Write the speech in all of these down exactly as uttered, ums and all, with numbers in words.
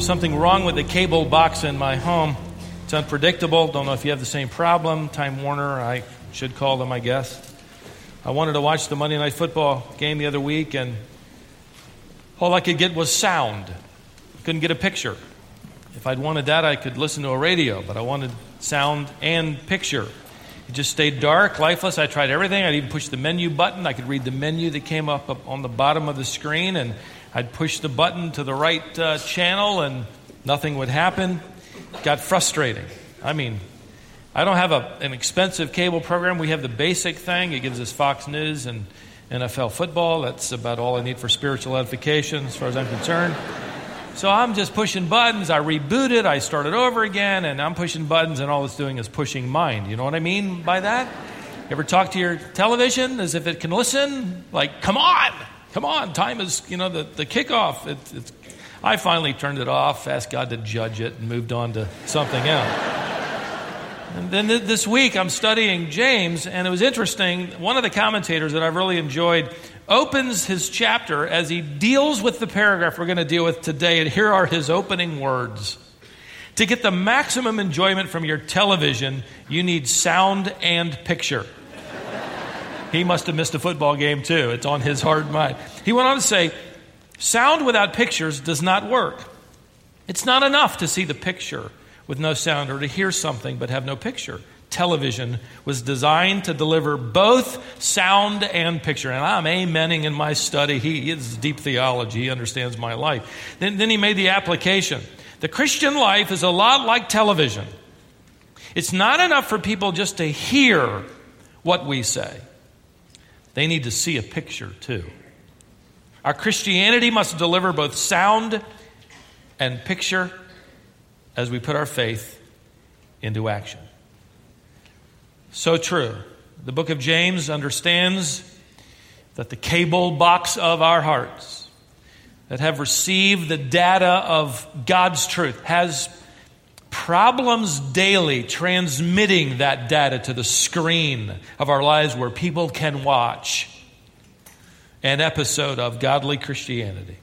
There's something wrong with the cable box in my home. It's unpredictable. Don't know if you have the same problem. Time Warner, I should call them, I guess. I wanted to watch the Monday Night Football game the other week, and all I could get was sound. Couldn't get a picture. If I'd wanted that, I could listen to a radio, but I wanted sound and picture. It just stayed dark, lifeless. I tried everything. I'd even push the menu button. I could read the menu that came up, up on the bottom of the screen, and I'd push the button to the right uh, channel, and nothing would happen. It got frustrating. I mean, I don't have a, an expensive cable program. We have the basic thing. It gives us Fox News and N F L football. That's about all I need for spiritual edification as far as I'm concerned. So I'm just pushing buttons. I rebooted. I started over again, and I'm pushing buttons, and all it's doing is pushing mind. You know what I mean by that? You ever talk to your television as if it can listen? Like, come on, come on. Time is, you know, the, the kickoff. It, it's, I finally turned it off, asked God to judge it, and moved on to something else. And then th- this week I'm studying James, and it was interesting. One of the commentators that I've really enjoyed opens his chapter as he deals with the paragraph we're going to deal with today, and here are his opening words. To get the maximum enjoyment from your television, you need sound and picture. He must have missed a football game too. It's on his hard mind. He went on to say, sound without pictures does not work. It's not enough to see the picture with no sound, or to hear something but have no picture. Television was designed to deliver both sound and picture. And I'm amening in my study. He is deep theology. He understands my life. Then, then he made the application. The Christian life is a lot like television. It's not enough for people just to hear what we say. They need to see a picture too. Our Christianity must deliver both sound and picture as we put our faith into action. So true. The book of James understands that the cable box of our hearts that have received the data of God's truth has problems daily transmitting that data to the screen of our lives where people can watch an episode of godly Christianity.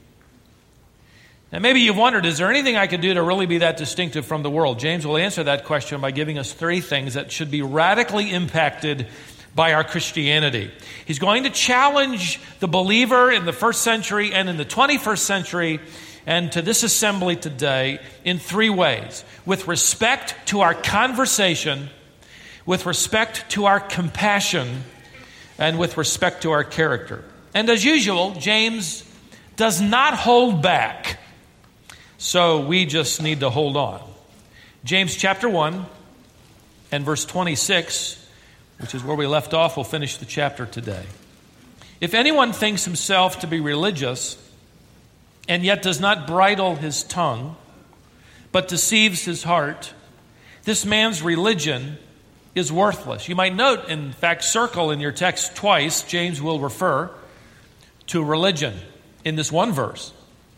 Now, maybe you've wondered, is there anything I could do to really be that distinctive from the world? James will answer that question by giving us three things that should be radically impacted by our Christianity. He's going to challenge the believer in the first century and in the twenty-first century and to this assembly today in three ways. With respect to our conversation, with respect to our compassion, and with respect to our character. And as usual, James does not hold back. So we just need to hold on. James chapter one and verse twenty-six, which is where we left off, we'll finish the chapter today. If anyone thinks himself to be religious and yet does not bridle his tongue, but deceives his heart, this man's religion is worthless. You might note, in fact, circle in your text twice, James will refer to religion in this one verse.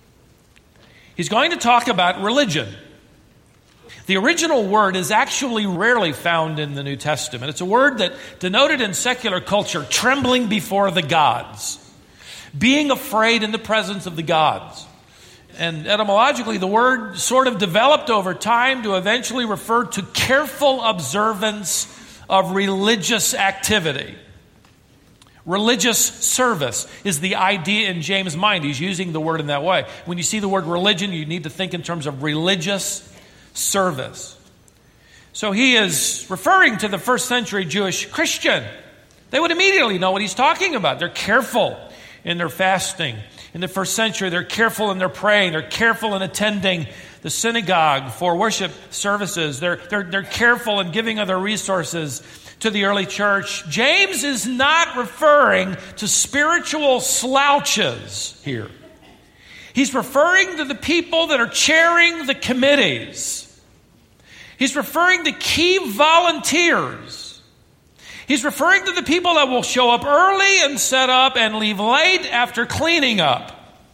He's going to talk about religion. The original word is actually rarely found in the New Testament. It's a word that denoted in secular culture trembling before the gods, being afraid in the presence of the gods. And etymologically, the word sort of developed over time to eventually refer to careful observance of religious activity. Religious service is the idea in James' mind. He's using the word in that way. When you see the word religion, you need to think in terms of religious service. So he is referring to the first century Jewish Christian. They would immediately know what he's talking about. They're careful in their fasting. In the first century, they're careful in their praying. They're careful in attending the synagogue for worship services. They're, they're, they're careful in giving of their resources to the early church. James is not referring to spiritual slouches here. He's referring to the people that are chairing the committees. He's referring to key volunteers. He's referring to the people that will show up early and set up and leave late after cleaning up.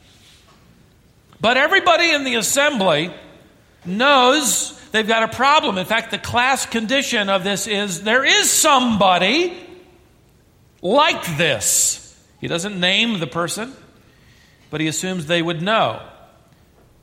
But everybody in the assembly knows they've got a problem. In fact, the class condition of this is there is somebody like this. He doesn't name the person, but he assumes they would know.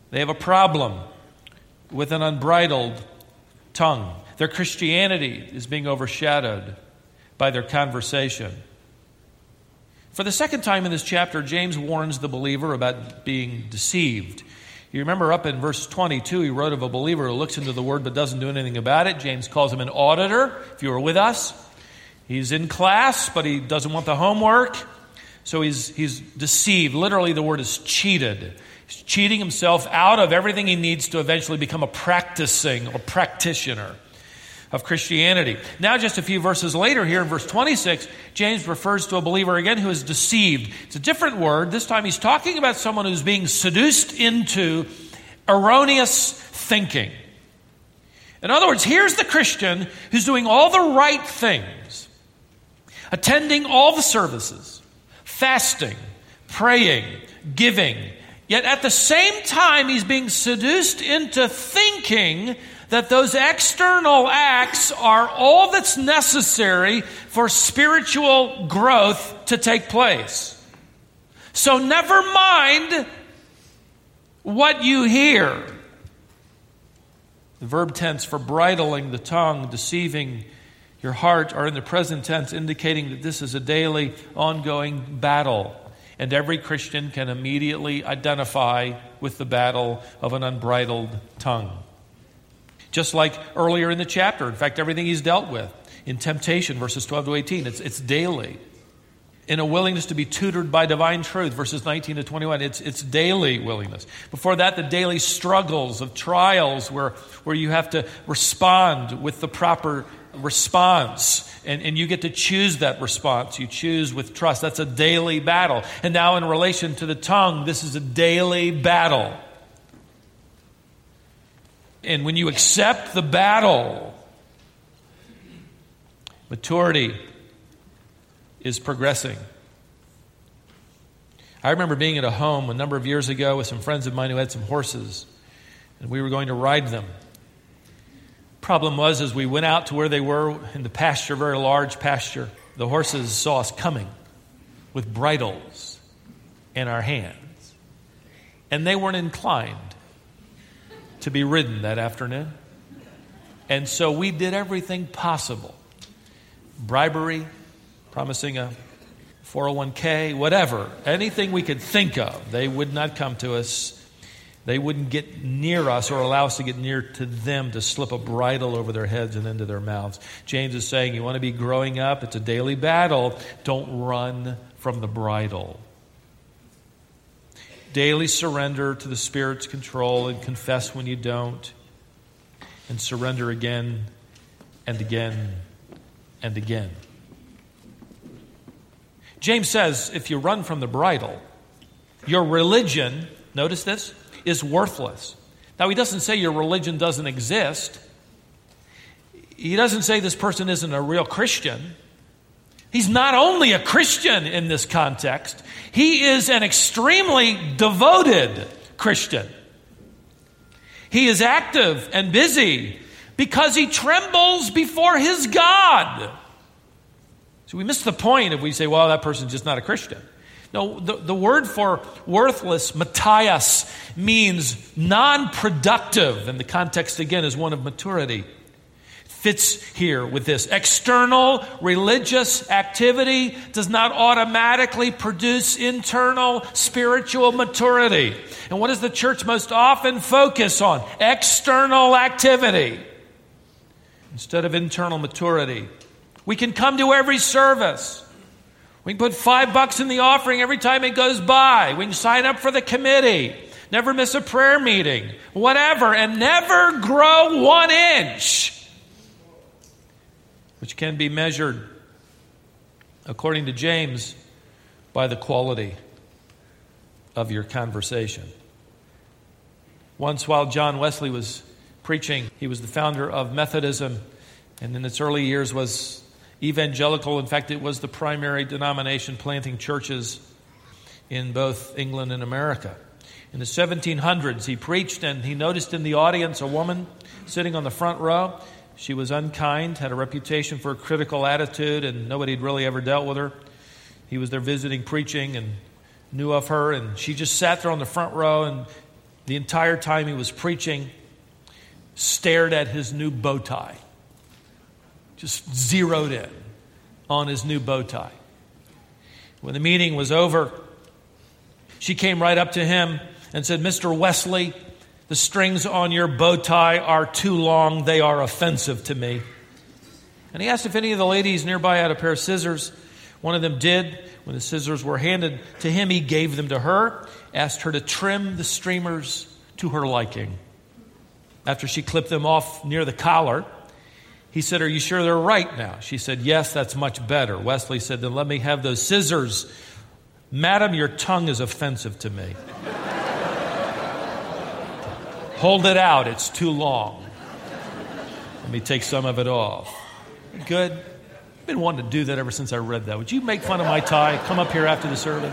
They have a problem with an unbridled tongue. Their Christianity is being overshadowed by their conversation. For the second time in this chapter, James warns the believer about being deceived. You remember up in verse twenty-two, he wrote of a believer who looks into the Word but doesn't do anything about it. James calls him an auditor, if you were with us. He's in class, but he doesn't want the homework. So he's, he's deceived. Literally, the word is cheated. He's cheating himself out of everything he needs to eventually become a practicing or practitioner of Christianity. Now, just a few verses later here in verse twenty-six, James refers to a believer again who is deceived. It's a different word. This time he's talking about someone who's being seduced into erroneous thinking. In other words, here's the Christian who's doing all the right things, attending all the services, fasting, praying, giving. Yet at the same time, he's being seduced into thinking that those external acts are all that's necessary for spiritual growth to take place. So never mind what you hear. The verb tense for bridling the tongue, deceiving your heart, are in the present tense, indicating that this is a daily, ongoing battle. And every Christian can immediately identify with the battle of an unbridled tongue. Just like earlier in the chapter, in fact, everything he's dealt with in temptation, verses twelve to eighteen, it's, it's daily. In a willingness to be tutored by divine truth, verses nineteen to twenty-one, it's, it's daily willingness. Before that, the daily struggles of trials where, where you have to respond with the proper response, and, and you get to choose that response. You choose with trust. That's a daily battle. And now in relation to the tongue, this is a daily battle. And when you accept the battle, maturity is progressing. I remember being at a home a number of years ago with some friends of mine who had some horses, and we were going to ride them. Problem was, as we went out to where they were in the pasture, very large pasture, the horses saw us coming with bridles in our hands, and they weren't inclined to be ridden that afternoon. And so we did everything possible. Bribery, promising a four oh one k, whatever, anything we could think of. They would not come to us. They wouldn't get near us or allow us to get near to them to slip a bridle over their heads and into their mouths. James is saying, you want to be growing up? It's a daily battle. Don't run from the bridle. Daily surrender to the Spirit's control and confess when you don't. And surrender again and again and again. James says if you run from the bridle, your religion, notice this, is worthless. Now, he doesn't say your religion doesn't exist. He doesn't say this person isn't a real Christian. He's not only a Christian in this context, he is an extremely devoted Christian. He is active and busy because he trembles before his God. So we miss the point if we say, well, that person's just not a Christian. No, the, the word for worthless, Matthias, means non-productive. And the context, again, is one of maturity. Fits here with this. External religious activity does not automatically produce internal spiritual maturity. And what does the church most often focus on? External activity instead of internal maturity. We can come to every service. We can put five bucks in the offering every time it goes by. We can sign up for the committee. Never miss a prayer meeting. Whatever. And never grow one inch. Which can be measured, according to James, by the quality of your conversation. Once while John Wesley was preaching, he was the founder of Methodism, and in its early years was evangelical. In fact, it was the primary denomination planting churches in both England and America. In the seventeen hundreds, he preached, and he noticed in the audience a woman sitting on the front row. She was unkind, had a reputation for a critical attitude, and nobody had really ever dealt with her. He was there visiting, preaching, and knew of her, and she just sat there on the front row, and the entire time he was preaching, stared at his new bow tie. Just zeroed in on his new bow tie. When the meeting was over, she came right up to him and said, "Mister Wesley, the strings on your bow tie are too long. They are offensive to me." And he asked if any of the ladies nearby had a pair of scissors. One of them did. When the scissors were handed to him, he gave them to her, asked her to trim the streamers to her liking. After she clipped them off near the collar, he said, "Are you sure they're right now?" She said, "Yes, that's much better." Wesley said, "Then let me have those scissors. Madam, your tongue is offensive to me. Hold it out, it's too long. Let me take some of it off." Good. I've been wanting to do that ever since I read that. Would you make fun of my tie? Come up here after the service.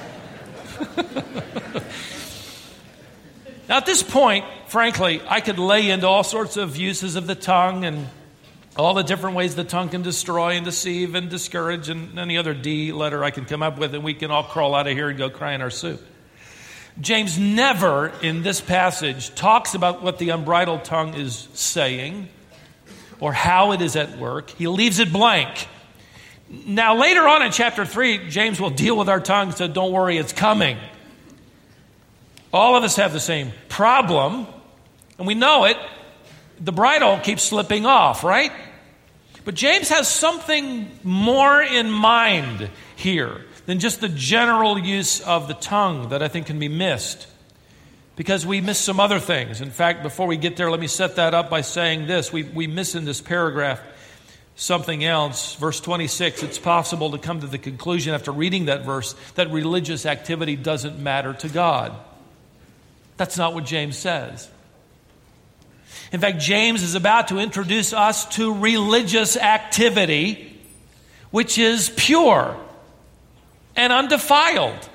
Now at this point, frankly, I could lay into all sorts of uses of the tongue and all the different ways the tongue can destroy and deceive and discourage and any other D letter I can come up with, and we can all crawl out of here and go cry in our soup. James never in this passage talks about what the unbridled tongue is saying or how it is at work. He leaves it blank. Now later on in chapter three, James will deal with our tongue, so don't worry, it's coming. All of us have the same problem, and we know it. The bridle keeps slipping off, right? But James has something more in mind here than just the general use of the tongue that I think can be missed, because we miss some other things. In fact, before we get there, let me set that up by saying this. We, we miss in this paragraph something else. Verse twenty-six, it's possible to come to the conclusion after reading that verse that religious activity doesn't matter to God. That's not what James says. In fact, James is about to introduce us to religious activity, which is pure and undefiled.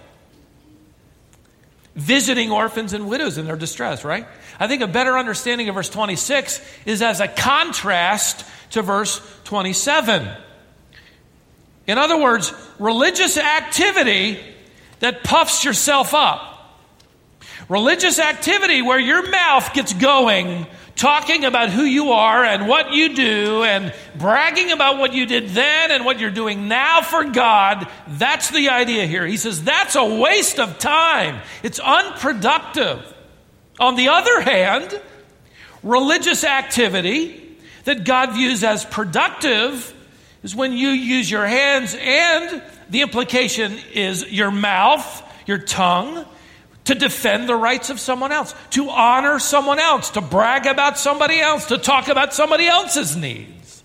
Visiting orphans and widows in their distress, right? I think a better understanding of verse twenty-six is as a contrast to verse twenty-seven. In other words, religious activity that puffs yourself up. Religious activity where your mouth gets going, talking about who you are and what you do and bragging about what you did then and what you're doing now for God. That's the idea here. He says that's a waste of time. It's unproductive. On the other hand, religious activity that God views as productive is when you use your hands, and the implication is your mouth, your tongue, to defend the rights of someone else, to honor someone else, to brag about somebody else, to talk about somebody else's needs.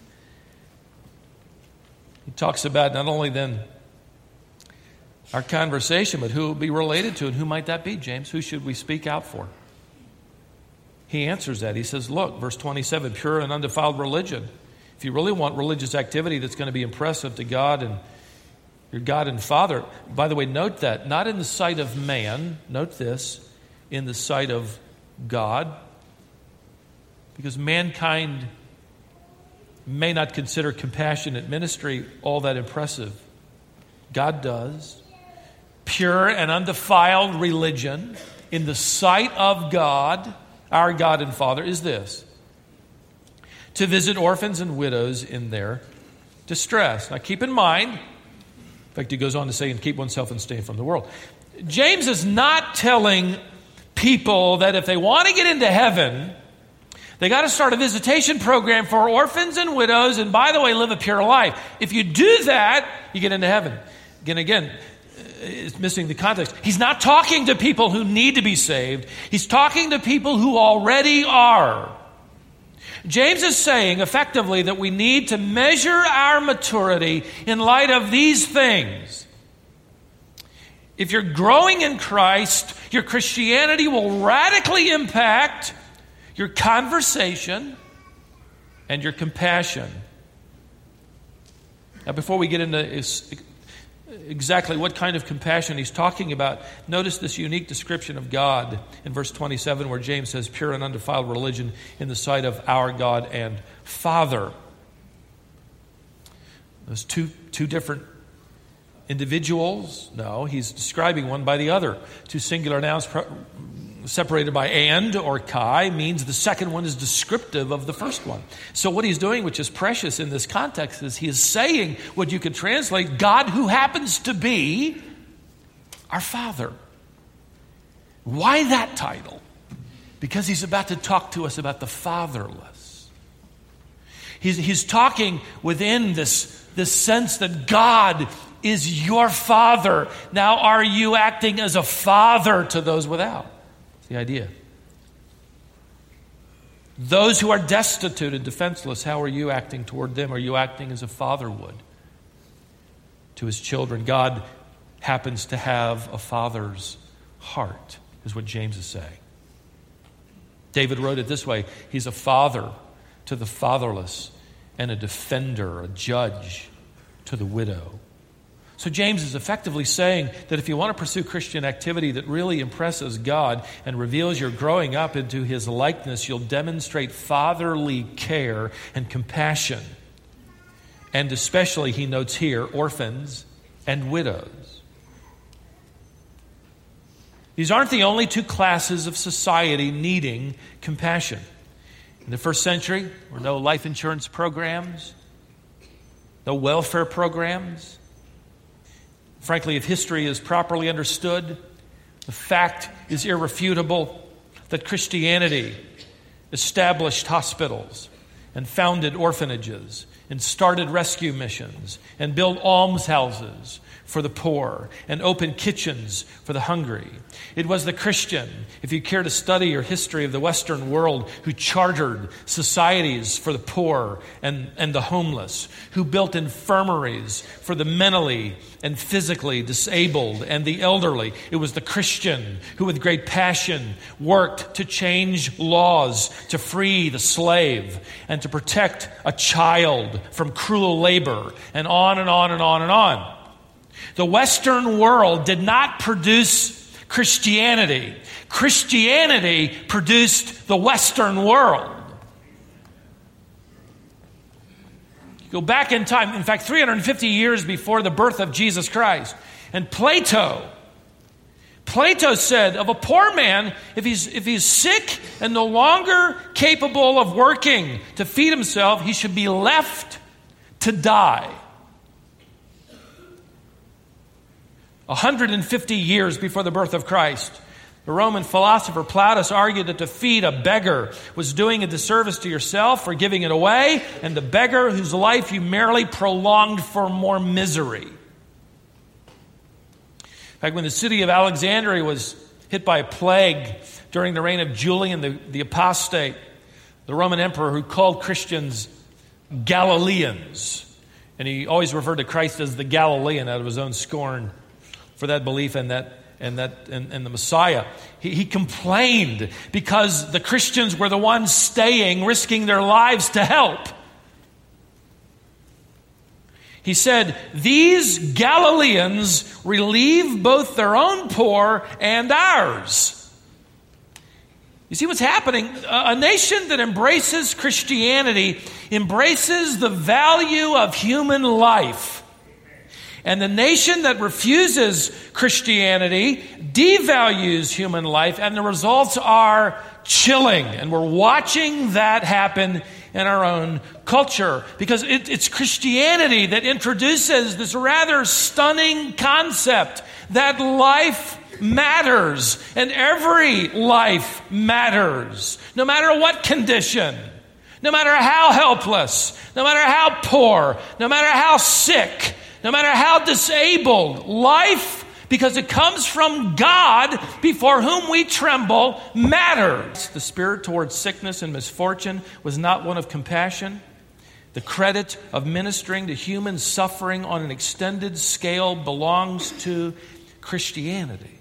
He talks about not only then our conversation, but who it will be related to, and who might that be, James? Who should we speak out for? He answers that. He says, look, verse twenty-seven, pure and undefiled religion. If you really want religious activity that's going to be impressive to God and your God and Father, by the way, note that, not in the sight of man, note this, in the sight of God, because mankind may not consider compassionate ministry all that impressive. God does. Pure and undefiled religion in the sight of God, our God and Father, is this: to visit orphans and widows in their distress. Now keep in mind, in fact, he goes on to say, and keep oneself and stay from the world. James is not telling people that if they want to get into heaven, they got to start a visitation program for orphans and widows, and by the way, live a pure life. If you do that, you get into heaven. Again, again, it's missing the context. He's not talking to people who need to be saved. He's talking to people who already are. James is saying effectively that we need to measure our maturity in light of these things. If you're growing in Christ, your Christianity will radically impact your conversation and your compassion. Now, before we get into exactly what kind of compassion he's talking about, notice this unique description of God in verse twenty-seven, where James says, pure and undefiled religion in the sight of our God and Father. Those two, two different individuals? No, he's describing one by the other. Two singular nouns separated by and or kai, means the second one is descriptive of the first one. So what he's doing, which is precious in this context, is he is saying what you could translate, God who happens to be our Father. Why that title? Because he's about to talk to us about the fatherless. He's, he's talking within this, this sense that God is your Father. Now, are you acting as a father to those without? That's the idea. Those who are destitute and defenseless, how are you acting toward them? Are you acting as a father would to his children? God happens to have a father's heart, is what James is saying. David wrote it this way: he's a father to the fatherless and a defender, a judge to the widow. So James is effectively saying that if you want to pursue Christian activity that really impresses God and reveals you're growing up into his likeness, you'll demonstrate fatherly care and compassion. And especially, he notes here, orphans and widows. These aren't the only two classes of society needing compassion. In the first century, there were no life insurance programs, no welfare programs. Frankly, if history is properly understood, the fact is irrefutable that Christianity established hospitals and founded orphanages and started rescue missions and built almshouses for the poor and opened kitchens for the hungry. It was the Christian, if you care to study your history of the Western world, who chartered societies for the poor and, and the homeless, who built infirmaries for the mentally and physically disabled and the elderly. It was the Christian who with great passion worked to change laws to free the slave and to protect a child from cruel labor, and on and on and on and on. The Western world did not produce Christianity. Christianity produced the Western world. You go back in time, in fact, three hundred fifty years before the birth of Jesus Christ. And Plato, Plato said of a poor man, if he's, if he's sick and no longer capable of working to feed himself, he should be left to die. one hundred fifty years before the birth of Christ, the Roman philosopher Plautus argued that to feed a beggar was doing a disservice to yourself or giving it away, and the beggar whose life you merely prolonged for more misery. In fact, when the city of Alexandria was hit by a plague during the reign of Julian the, the apostate, the Roman emperor who called Christians Galileans, and he always referred to Christ as the Galilean out of his own scorn for that belief and that and that and, and the Messiah. He, he complained because the Christians were the ones staying, risking their lives to help. He said, "These Galileans relieve both their own poor and ours." You see what's happening? A nation that embraces Christianity embraces the value of human life. And the nation that refuses Christianity devalues human life, and the results are chilling. And we're watching that happen in our own culture, because it, it's Christianity that introduces this rather stunning concept that life matters, and every life matters, no matter what condition, no matter how helpless, no matter how poor, no matter how sick, no matter how disabled. Life, because it comes from God before whom we tremble, matters. The spirit towards sickness and misfortune was not one of compassion. The credit of ministering to human suffering on an extended scale belongs to Christianity.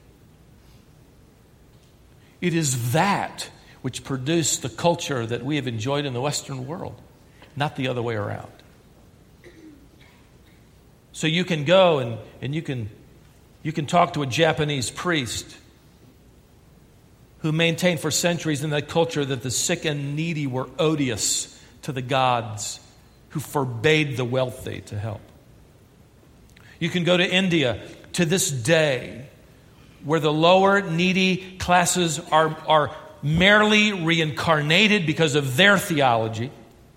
It is that which produced the culture that we have enjoyed in the Western world, not the other way around. So you can go and, and you can you can talk to a Japanese priest who maintained for centuries in that culture that the sick and needy were odious to the gods who forbade the wealthy to help. You can go to India to this day, where the lower needy classes are, are merely reincarnated because of their theology.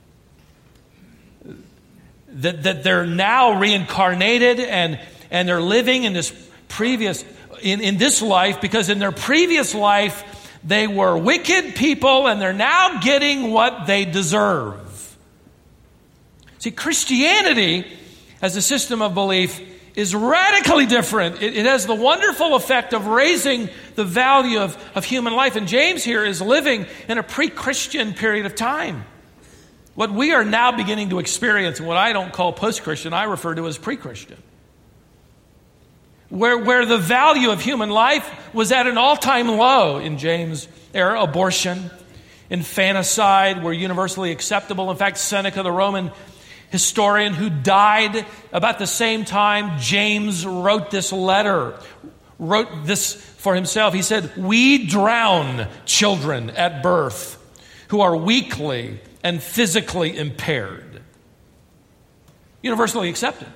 That, that they're now reincarnated and, and they're living in this previous, in, in this life because in their previous life they were wicked people and they're now getting what they deserve. See, Christianity as a system of belief is radically different. It, it has the wonderful effect of raising the value of, of human life. And James here is living in a pre-Christian period of time. What we are now beginning to experience, and what I don't call post-Christian, I refer to as pre-Christian. Where, where the value of human life was at an all-time low in James' era. Abortion, infanticide were universally acceptable. In fact, Seneca, the Roman historian who died about the same time James wrote this letter, wrote this for himself. He said, "We drown children at birth who are weakly and physically impaired." Universally accepted.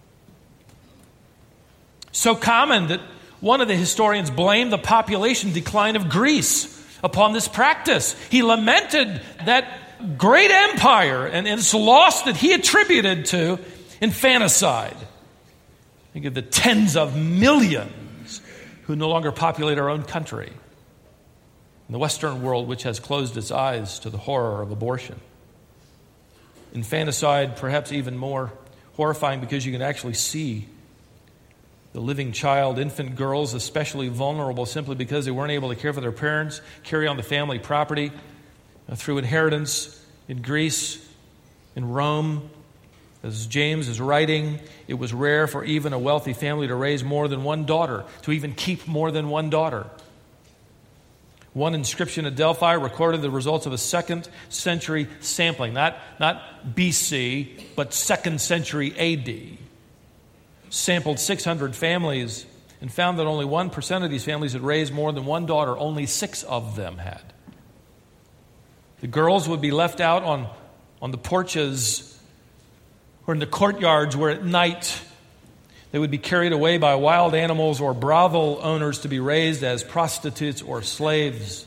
So common that one of the historians blamed the population decline of Greece upon this practice. He lamented that great empire and its loss that he attributed to infanticide. Think of the tens of millions who no longer populate our own country. In the Western world, which has closed its eyes to the horror of abortion. Infanticide, perhaps even more horrifying because you can actually see the living child, infant girls, especially vulnerable simply because they weren't able to care for their parents, carry on the family property uh, through inheritance. In Greece, in Rome, as James is writing, it was rare for even a wealthy family to raise more than one daughter, to even keep more than one daughter. One inscription at Delphi recorded the results of a second century sampling, not, not B C, but second century A D. Sampled six hundred families and found that only one percent of these families had raised more than one daughter. Only six of them had. The girls would be left out on, on the porches or in the courtyards where at night they would be carried away by wild animals or brothel owners to be raised as prostitutes or slaves.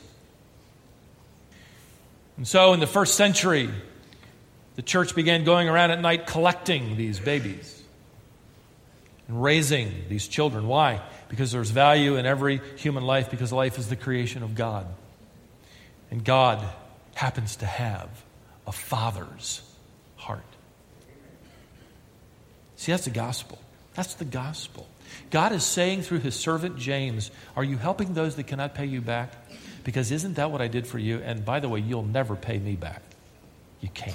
And so in the first century, the church began going around at night collecting these babies and raising these children. Why? Because there's value in every human life, because life is the creation of God. And God happens to have a father's heart. See, that's the gospel. That's the gospel. God is saying through his servant James, are you helping those that cannot pay you back? Because isn't that what I did for you? And by the way, you'll never pay me back. You can't.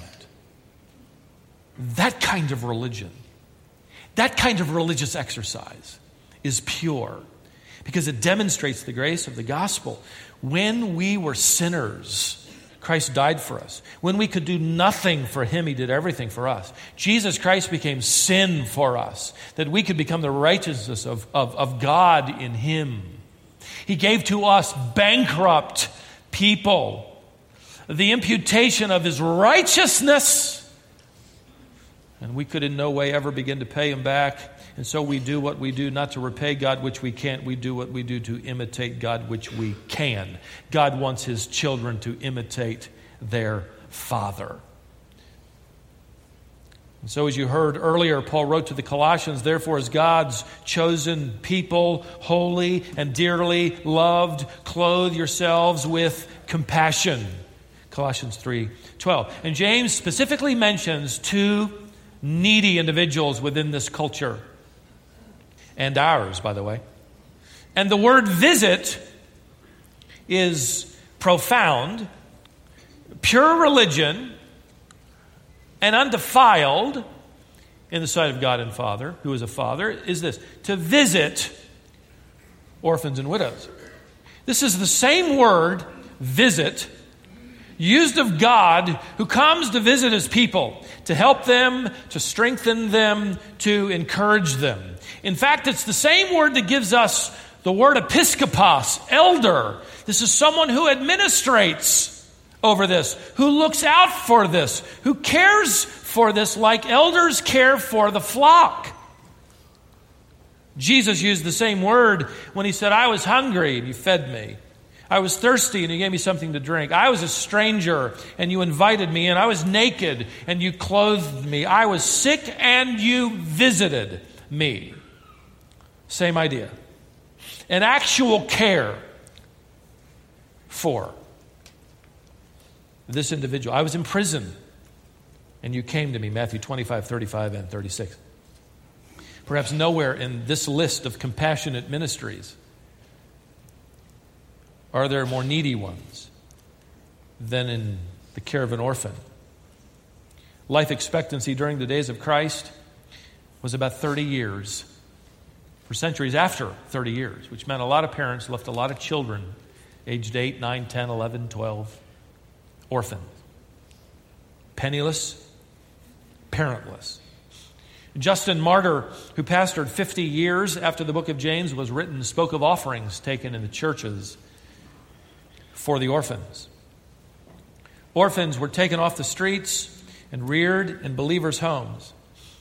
That kind of religion, that kind of religious exercise is pure because it demonstrates the grace of the gospel. When we were sinners, Christ died for us. When we could do nothing for him, he did everything for us. Jesus Christ became sin for us, that we could become the righteousness of, of, of God in him. He gave to us bankrupt people the imputation of his righteousness, and we could in no way ever begin to pay him back. And so we do what we do, not to repay God, which we can't. We do what we do to imitate God, which we can. God wants his children to imitate their Father. And so as you heard earlier, Paul wrote to the Colossians, therefore as God's chosen people, holy and dearly loved, clothe yourselves with compassion. Colossians three twelve. And James specifically mentions two needy individuals within this culture. And ours, by the way. And the word visit is profound, pure religion, and undefiled in the sight of God and Father, who is a father, is this: to visit orphans and widows. This is the same word, visit, used of God who comes to visit his people, to help them, to strengthen them, to encourage them. In fact, it's the same word that gives us the word episkopos, elder. This is someone who administrates over this, who looks out for this, who cares for this like elders care for the flock. Jesus used the same word when he said, I was hungry and you fed me. I was thirsty and you gave me something to drink. I was a stranger and you invited me, and I was naked and you clothed me. I was sick and you visited me. Same idea. An actual care for this individual. I was in prison and you came to me. Matthew twenty-five, thirty-five, and thirty-six. Perhaps nowhere in this list of compassionate ministries are there more needy ones than in the care of an orphan. Life expectancy during the days of Christ was about thirty years. For centuries after thirty years, which meant a lot of parents left a lot of children aged eight, nine, ten, eleven, twelve, orphans, penniless, parentless. Justin Martyr, who pastored fifty years after the book of James was written, spoke of offerings taken in the churches for the orphans. Orphans were taken off the streets and reared in believers' homes.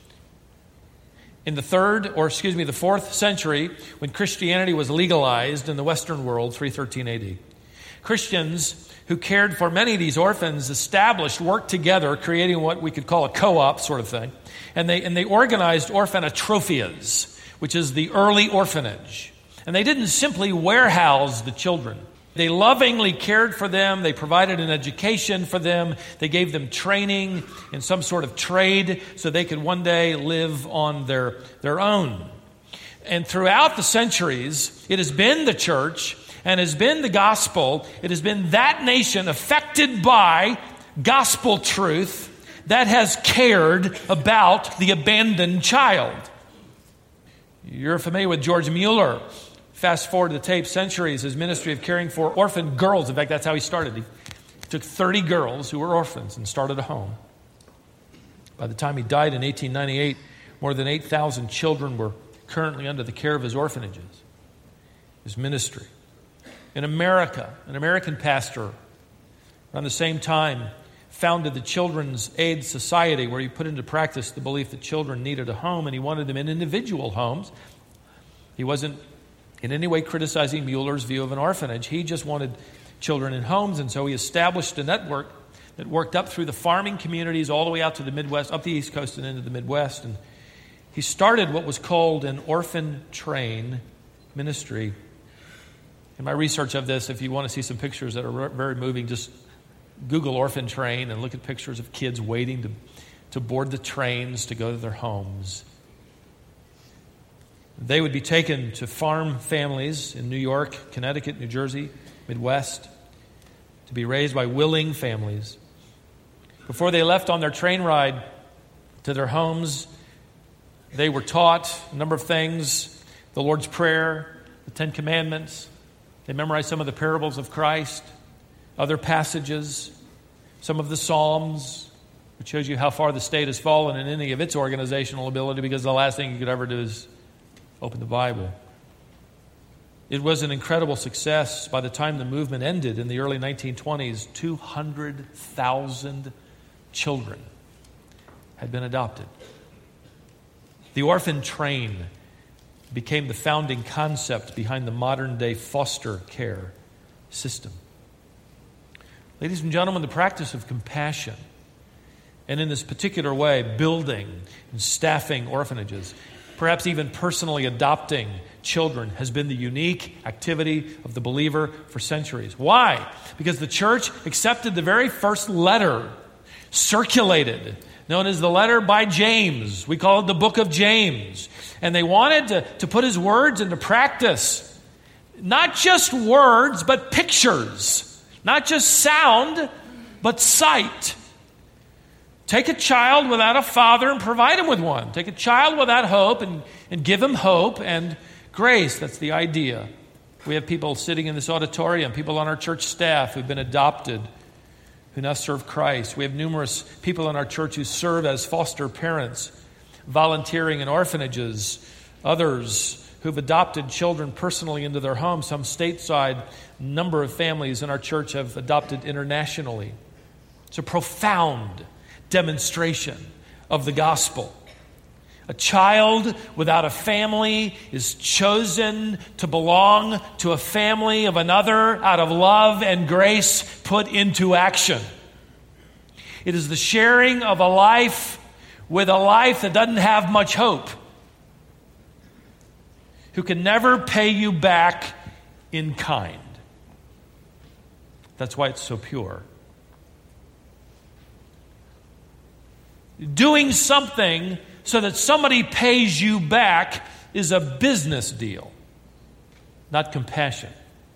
In the third, or excuse me, the fourth century, when Christianity was legalized in the Western world, three thirteen A D, Christians who cared for many of these orphans established, worked together, creating what we could call a co-op sort of thing. And they, and they organized orphanotrophias, which is the early orphanage. And they didn't simply warehouse the children. They lovingly cared for them. They provided an education for them. They gave them training in some sort of trade so they could one day live on their, their own. And throughout the centuries, it has been the church and has been the gospel. It has been that nation affected by gospel truth that has cared about the abandoned child. You're familiar with George Mueller. Fast forward to the tape, centuries, his ministry of caring for orphan girls. In fact, that's how he started. He took thirty girls who were orphans and started a home. By the time he died in eighteen ninety-eight, more than eight thousand children were currently under the care of his orphanages. His ministry. In America, an American pastor, around the same time, founded the Children's Aid Society, where he put into practice the belief that children needed a home, and he wanted them in individual homes. He wasn't in any way criticizing Mueller's view of an orphanage. He just wanted children in homes, and so he established a network that worked up through the farming communities all the way out to the Midwest, up the East Coast and into the Midwest. And he started what was called an orphan train ministry. In my research of this, if you want to see some pictures that are very moving, just Google orphan train and look at pictures of kids waiting to, to board the trains to go to their homes. They would be taken to farm families in New York, Connecticut, New Jersey, Midwest, to be raised by willing families. Before they left on their train ride to their homes, they were taught a number of things: the Lord's Prayer, the Ten Commandments. They memorized some of the parables of Christ, other passages, some of the Psalms, which shows you how far the state has fallen in any of its organizational ability, because the last thing you could ever do is open the Bible. It was an incredible success. By the time the movement ended in the early nineteen twenties, two hundred thousand children had been adopted. The orphan train became the founding concept behind the modern-day foster care system. Ladies and gentlemen, the practice of compassion, and in this particular way, building and staffing orphanages, perhaps even personally adopting children, has been the unique activity of the believer for centuries. Why? Because the church accepted the very first letter circulated, known as the letter by James. We call it the book of James. And they wanted to, to put his words into practice. Not just words, but pictures. Not just sound, but sight. Take a child without a father and provide him with one. Take a child without hope and, and give him hope and grace. That's the idea. We have people sitting in this auditorium, people on our church staff who've been adopted, who now serve Christ. We have numerous people in our church who serve as foster parents, volunteering in orphanages, others who've adopted children personally into their homes, some stateside. A number of families in our church have adopted internationally. It's a profound demonstration of the gospel. A child without a family is chosen to belong to a family of another out of love and grace put into action. It is the sharing of a life with a life that doesn't have much hope, who can never pay you back in kind. That's why it's so pure. Doing something so that somebody pays you back is a business deal, not compassion.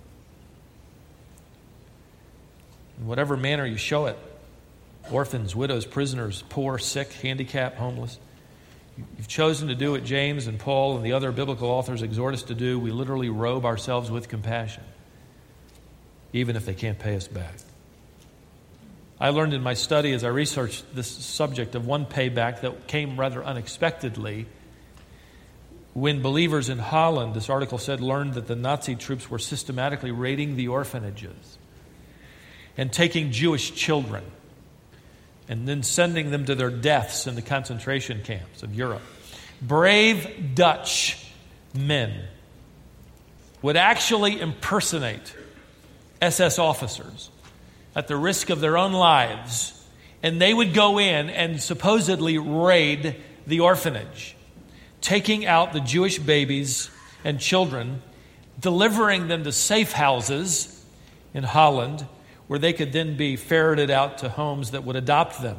In whatever manner you show it, orphans, widows, prisoners, poor, sick, handicapped, homeless. You've chosen to do what James and Paul and the other biblical authors exhort us to do. We literally robe ourselves with compassion, even if they can't pay us back. I learned in my study as I researched this subject of one payback that came rather unexpectedly when believers in Holland, this article said, learned that the Nazi troops were systematically raiding the orphanages and taking Jewish children and then sending them to their deaths in the concentration camps of Europe. Brave Dutch men would actually impersonate S S officers at the risk of their own lives, and they would go in and supposedly raid the orphanage, taking out the Jewish babies and children, delivering them to safe houses in Holland, where they could then be ferreted out to homes that would adopt them.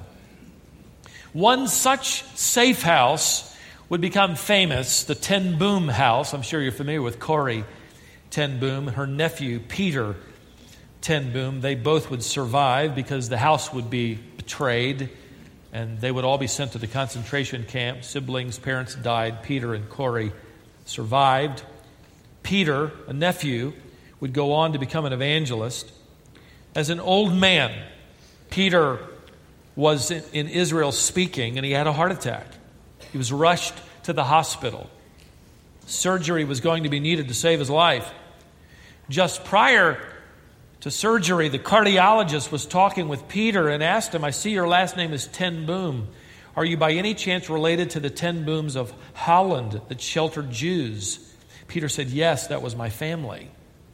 One such safe house would become famous, the Ten Boom House. I'm sure you're familiar with Corrie Ten Boom, her nephew Peter Ten Boom. They both would survive because the house would be betrayed and they would all be sent to the concentration camp. Siblings, parents died. Peter and Corrie survived. Peter, a nephew, would go on to become an evangelist. As an old man, Peter was in Israel speaking, and he had a heart attack. He was rushed to the hospital. Surgery was going to be needed to save his life. Just prior to surgery, the cardiologist was talking with Peter and asked him, I see your last name is Ten Boom. Are you by any chance related to the Ten Booms of Holland that sheltered Jews? Peter said, yes, that was my family.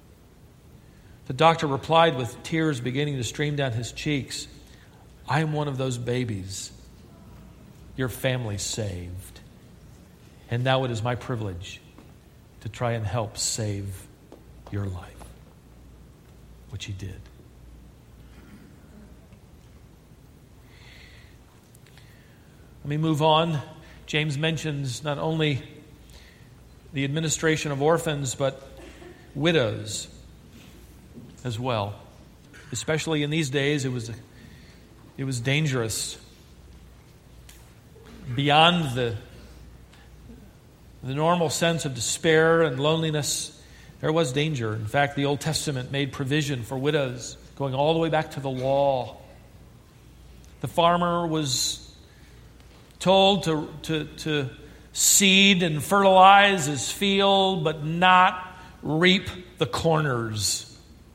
The doctor replied with tears beginning to stream down his cheeks, I am one of those babies your family saved. And now it is my privilege to try and help save your life. Which he did. Let me move on. James mentions not only the administration of orphans, but widows as well. Especially in these days, it was it was dangerous. Beyond the the normal sense of despair and loneliness, there was danger. In fact, the Old Testament made provision for widows, going all the way back to the law. The farmer was told to, to, to seed and fertilize his field, but not reap the corners.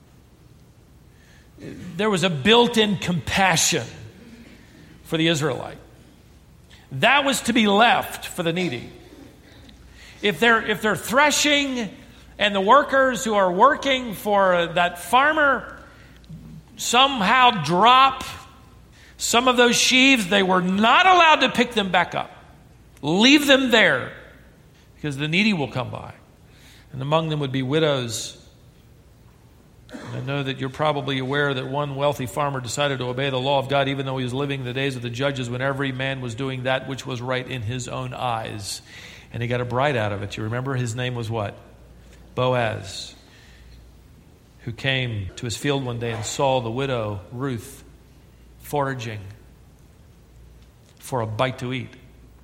There was a built-in compassion for the Israelite. That was to be left for the needy. If they're, if they're threshing and the workers who are working for that farmer somehow drop some of those sheaves, they were not allowed to pick them back up. Leave them there, because the needy will come by. And among them would be widows. And I know that you're probably aware that one wealthy farmer decided to obey the law of God, even though he was living the days of the judges when every man was doing that which was right in his own eyes. And he got a bride out of it. You remember his name was what? Boaz, who came to his field one day and saw the widow, Ruth, foraging for a bite to eat.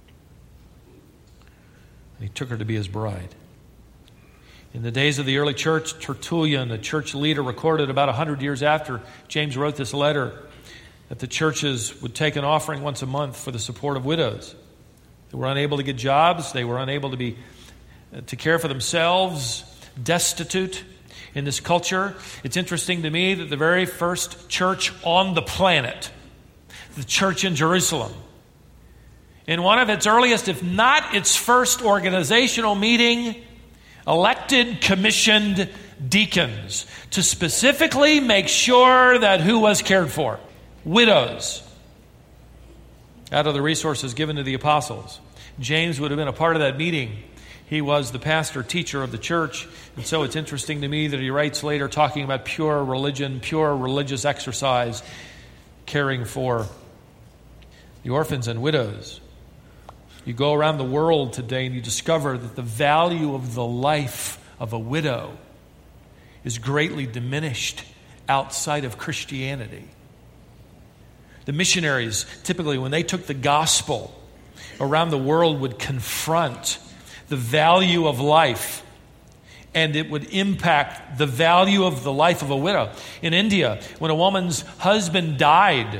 And he took her to be his bride. In the days of the early church, Tertullian, a church leader, recorded about one hundred years after James wrote this letter that the churches would take an offering once a month for the support of widows. They were unable to get jobs. They were unable to be to care for themselves, destitute in this culture. It's interesting to me that the very first church on the planet, the church in Jerusalem, in one of its earliest, if not its first organizational meeting, elected, commissioned deacons to specifically make sure that who was cared for? Widows. Out of the resources given to the apostles. James would have been a part of that meeting. He was the pastor, teacher of the church. And so it's interesting to me that he writes later talking about pure religion, pure religious exercise, caring for the orphans and widows. You go around the world today and you discover that the value of the life of a widow is greatly diminished outside of Christianity. The missionaries, typically when they took the gospel around the world, would confront the value of life, and it would impact the value of the life of a widow. In India, when a woman's husband died,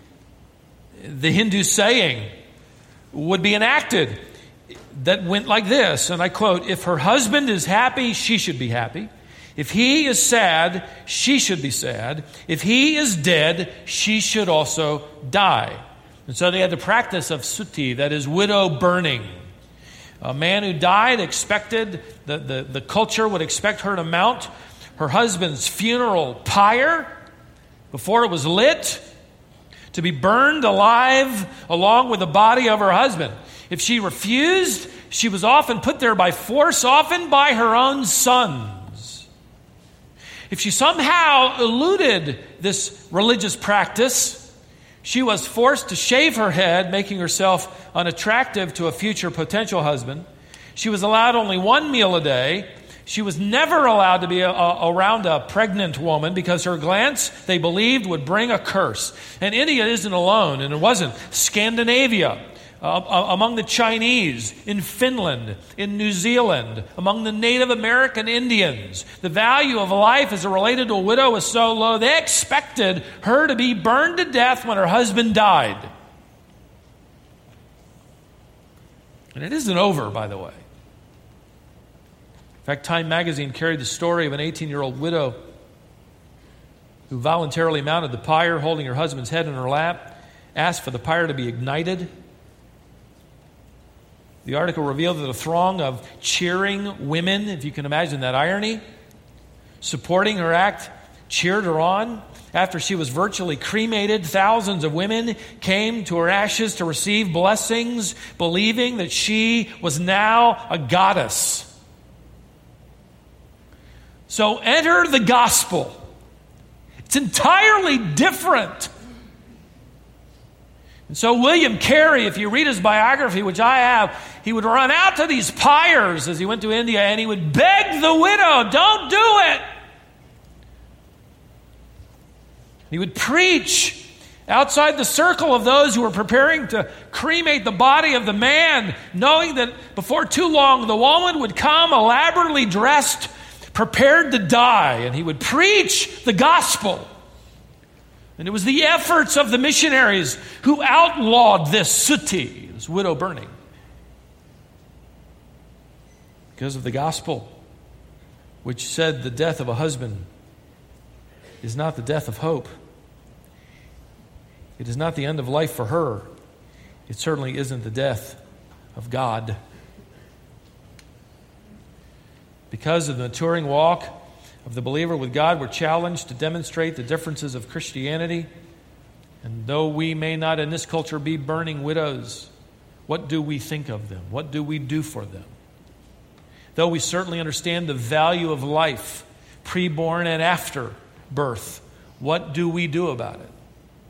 the Hindu saying would be enacted that went like this, and I quote, "If her husband is happy, she should be happy. If he is sad, she should be sad. If he is dead, she should also die." And so they had the practice of suti, that is widow burning. A man who died expected, the, the, the culture would expect her to mount her husband's funeral pyre before it was lit, to be burned alive along with the body of her husband. If she refused, she was often put there by force, often by her own sons. If she somehow eluded this religious practice, she was forced to shave her head, making herself unattractive to a future potential husband. She was allowed only one meal a day. She was never allowed to be a, a, around a pregnant woman because her glance, they believed, would bring a curse. And India isn't alone, and it wasn't. Scandinavia, uh, among the Chinese, in Finland, in New Zealand, among the Native American Indians, the value of life as it related to a widow was so low, they expected her to be burned to death when her husband died. And it isn't over, by the way. In fact, Time magazine carried the story of an eighteen-year-old widow who voluntarily mounted the pyre, holding her husband's head in her lap, asked for the pyre to be ignited. The article revealed that a throng of cheering women, if you can imagine that irony, supporting her act, cheered her on. After she was virtually cremated, thousands of women came to her ashes to receive blessings, believing that she was now a goddess. So enter the gospel. It's entirely different. And so William Carey, if you read his biography, which I have, he would run out to these pyres as he went to India and he would beg the widow, don't do it. He would preach outside the circle of those who were preparing to cremate the body of the man, knowing that before too long the woman would come elaborately dressed, prepared to die, and he would preach the gospel. And it was the efforts of the missionaries who outlawed this suti, this widow burning. Because of the gospel, which said the death of a husband is not the death of hope. It is not the end of life for her. It certainly isn't the death of God. Because of the maturing walk of the believer with God, we're challenged to demonstrate the differences of Christianity. And though we may not in this culture be burning widows, what do we think of them? What do we do for them? Though we certainly understand the value of life, pre-born and after birth, what do we do about it?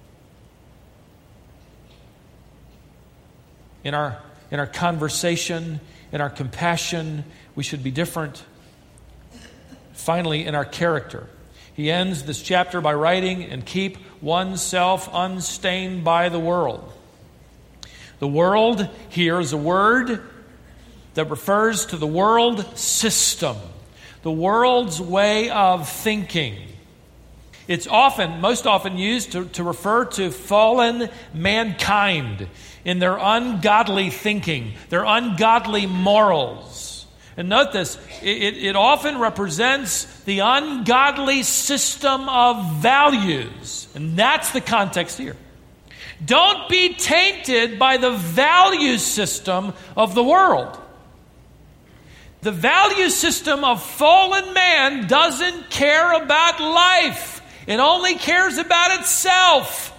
In our, in our conversation, in our compassion, we should be different. Finally, in our character. He ends this chapter by writing, and keep oneself unstained by the world. The world here is a word that refers to the world system, the world's way of thinking. It's often, most often used to, to refer to fallen mankind in their ungodly thinking, their ungodly morals. And note this, it, it often represents the ungodly system of values. And that's the context here. Don't be tainted by the value system of the world. The value system of fallen man doesn't care about life. It only cares about itself.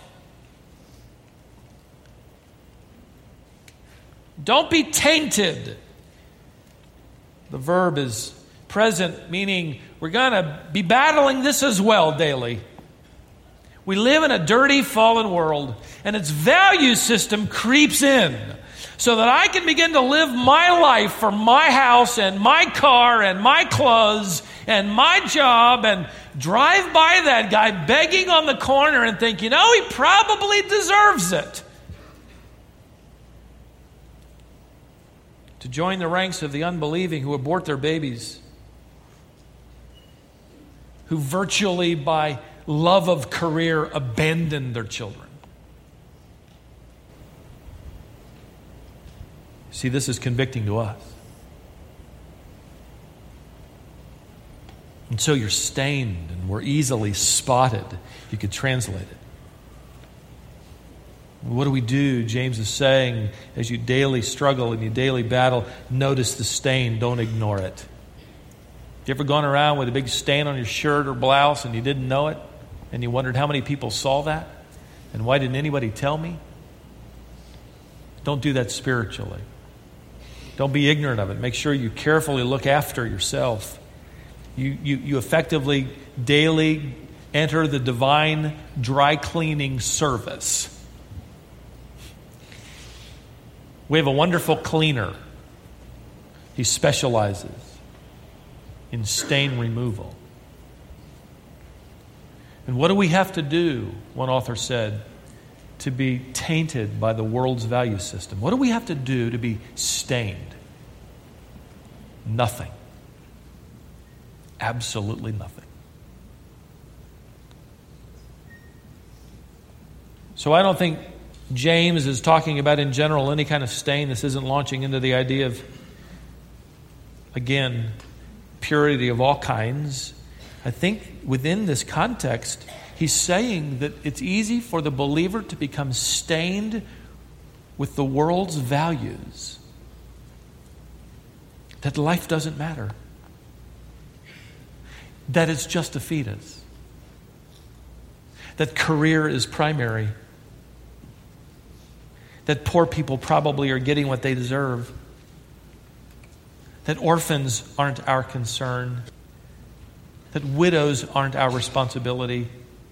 Don't be tainted. The verb is present, meaning we're going to be battling this as well daily. We live in a dirty, fallen world, and its value system creeps in so that I can begin to live my life for my house and my car and my clothes and my job and drive by that guy begging on the corner and think, you know, he probably deserves it. To join the ranks of the unbelieving who abort their babies, who virtually by love of career abandon their children. See, this is convicting to us. And so you're stained and we're easily spotted. You could translate it. What do we do? James is saying, as you daily struggle and you daily battle, notice the stain, don't ignore it. You ever gone around with a big stain on your shirt or blouse and you didn't know it? And you wondered how many people saw that? And why didn't anybody tell me? Don't do that spiritually. Don't be ignorant of it. Make sure you carefully look after yourself. You, you, you effectively daily enter the divine dry cleaning service. We have a wonderful cleaner. He specializes in stain removal. And what do we have to do, one author said, to be tainted by the world's value system? What do we have to do to be stained? Nothing. Absolutely nothing. So I don't think James is talking about in general any kind of stain. This isn't launching into the idea of, again, purity of all kinds. I think within this context, he's saying that it's easy for the believer to become stained with the world's values. That life doesn't matter. That it's just a fetus. That career is primary. That poor people probably are getting what they deserve. That orphans aren't our concern. That widows aren't our responsibility.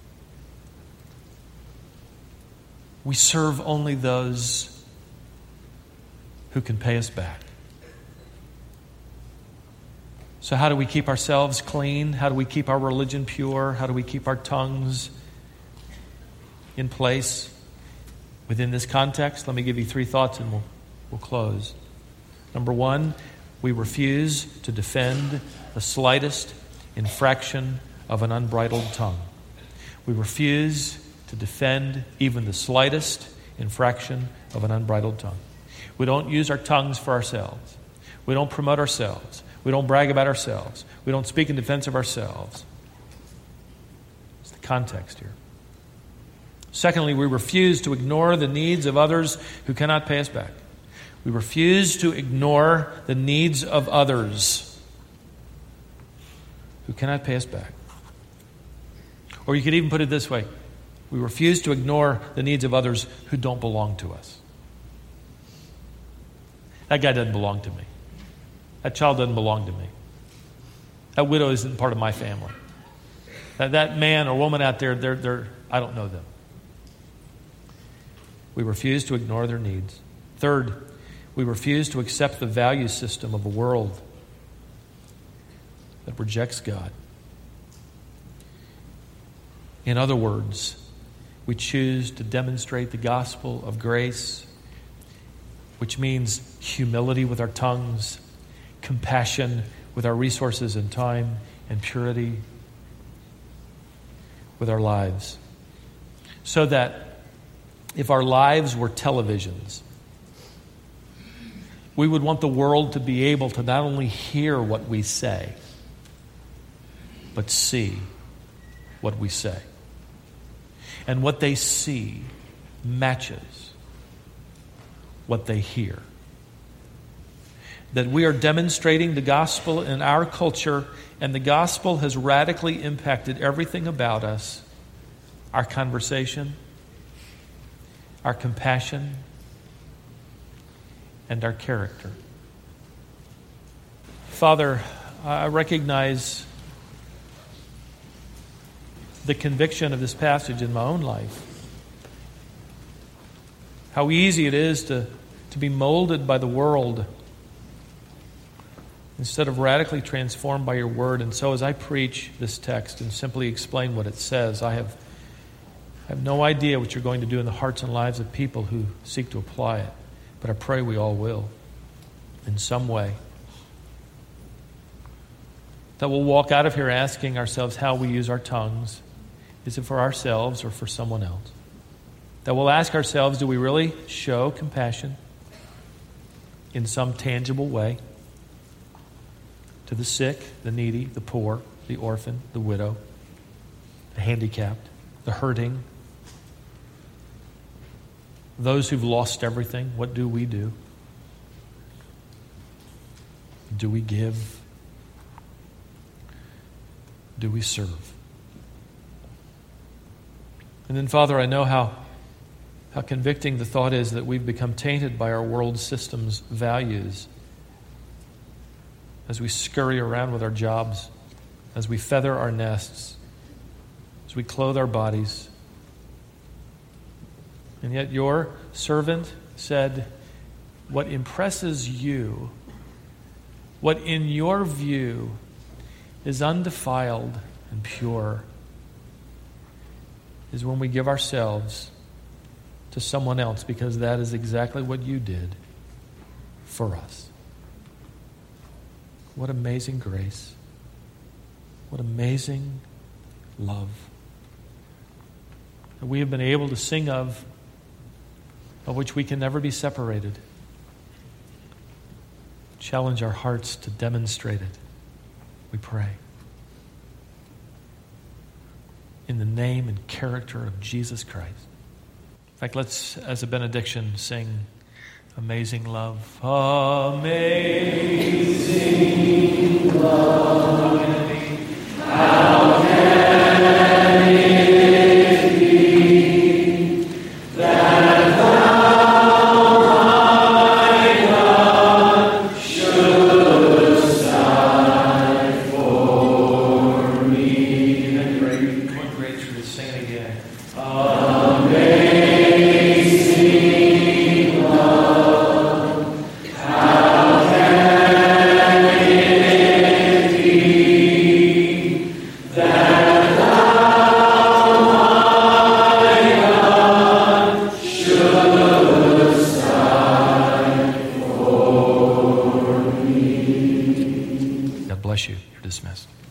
We serve only those who can pay us back. So how do we keep ourselves clean? How do we keep our religion pure? How do we keep our tongues in place within this context? Let me give you three thoughts and we'll, we'll close. Number one, we refuse to defend the slightest infraction of an unbridled tongue. We refuse to defend even the slightest infraction of an unbridled tongue. We don't use our tongues for ourselves. We don't promote ourselves. We don't brag about ourselves. We don't speak in defense of ourselves. It's the context here. Secondly, we refuse to ignore the needs of others who cannot pay us back. We refuse to ignore the needs of others who cannot pay us back. Or you could even put it this way. We refuse to ignore the needs of others who don't belong to us. That guy doesn't belong to me. That child doesn't belong to me. That widow isn't part of my family. That, that man or woman out there, they're, they're, I don't know them. We refuse to ignore their needs. Third, we refuse to accept the value system of a world that rejects God. In other words, we choose to demonstrate the gospel of grace, which means humility with our tongues, compassion with our resources and time, and purity with our lives. So that if our lives were televisions, we would want the world to be able to not only hear what we say, but see what we say. And what they see matches what they hear. That we are demonstrating the gospel in our culture, and the gospel has radically impacted everything about us. Our conversation, our compassion, and our character. Father, I recognize the conviction of this passage in my own life. How easy it is to, to be molded by the world instead of radically transformed by your word. And so as I preach this text and simply explain what it says, I have, I have no idea what you're going to do in the hearts and lives of people who seek to apply it. But I pray we all will, in some way. That we'll walk out of here asking ourselves how we use our tongues. Is it for ourselves or for someone else? That we'll ask ourselves, do we really show compassion in some tangible way to the sick, the needy, the poor, the orphan, the widow, the handicapped, the hurting, those who've lost everything? What do we do? Do we give? Do we serve? And then, Father, I know how, how convicting the thought is that we've become tainted by our world system's values as we scurry around with our jobs, as we feather our nests, as we clothe our bodies. And yet your servant said, what impresses you, what in your view is undefiled and pure, is when we give ourselves to someone else, because that is exactly what you did for us. What amazing grace. What amazing love that we have been able to sing of, of which we can never be separated. Challenge our hearts to demonstrate it, we pray. In the name and character of Jesus Christ. In fact, let's, as a benediction, sing Amazing Love. Amazing love. How can it be that thou, my God, shouldst die for me? And great, what great truth, sing it again. Amazing love, how can it be that thou, my God, shouldst die for me? God bless you. You're dismissed.